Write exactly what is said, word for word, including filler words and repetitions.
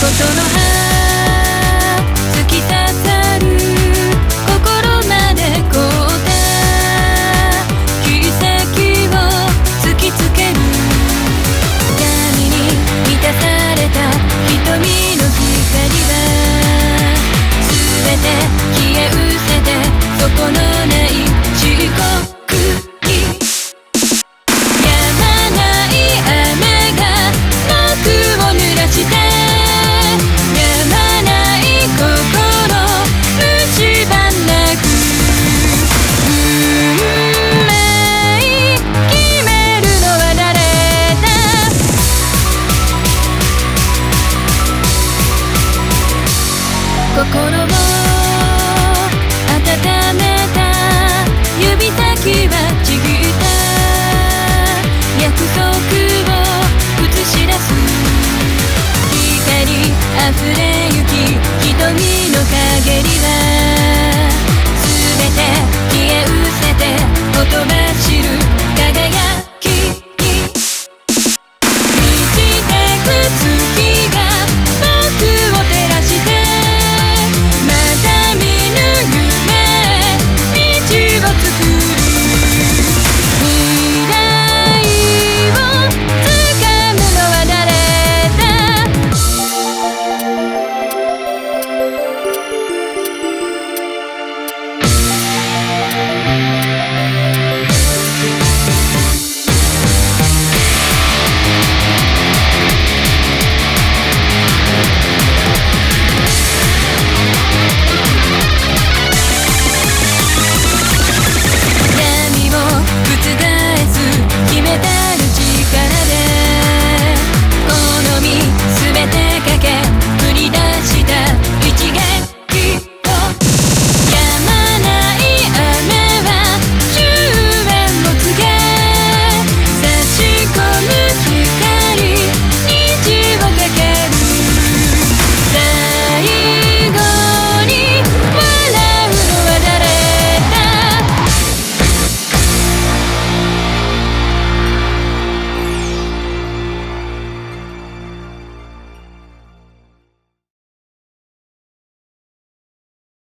の葉突き刺さる心まで凍った奇跡を突きつける闇に満たされた瞳の光は全て消え失せてそこのない遅刻に止まない雨が幕を濡らして止まない心蝕なく運命決めるのは誰だ心を温めた指先はちぎった約束を映し出す光あふれゆき瞳の陰りは全て消え失せてほとばしる